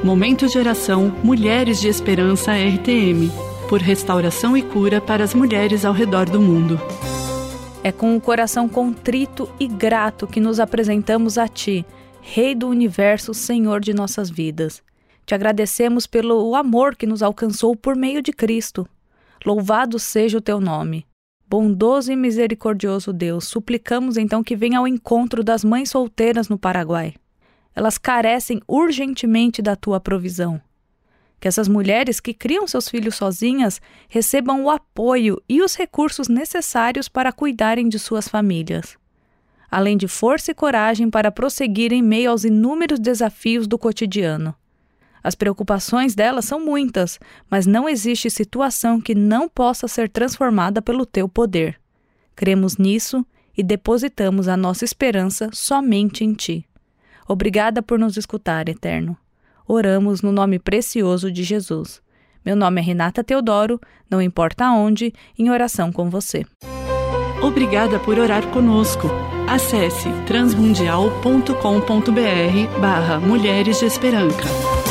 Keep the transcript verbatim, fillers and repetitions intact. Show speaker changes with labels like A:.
A: Momento de oração Mulheres de Esperança R T M, por restauração e cura para as mulheres ao redor do mundo.
B: É com o coração contrito e grato que nos apresentamos a Ti, Rei do Universo, Senhor de nossas vidas. Te agradecemos pelo amor que nos alcançou por meio de Cristo. Louvado seja o Teu nome. Bondoso e misericordioso Deus, suplicamos então que venha ao encontro das mães solteiras no Paraguai. Elas carecem urgentemente da Tua provisão. Que essas mulheres que criam seus filhos sozinhas recebam o apoio e os recursos necessários para cuidarem de suas famílias, além de força e coragem para prosseguir em meio aos inúmeros desafios do cotidiano. As preocupações delas são muitas, mas não existe situação que não possa ser transformada pelo Teu poder. Cremos nisso e depositamos a nossa esperança somente em Ti. Obrigada por nos escutar, Eterno. Oramos no nome precioso de Jesus. Meu nome é Renata Teodoro, não importa onde, em oração com você.
A: Obrigada por orar conosco. Acesse transmundial ponto com ponto br barra Mulheres de Esperança.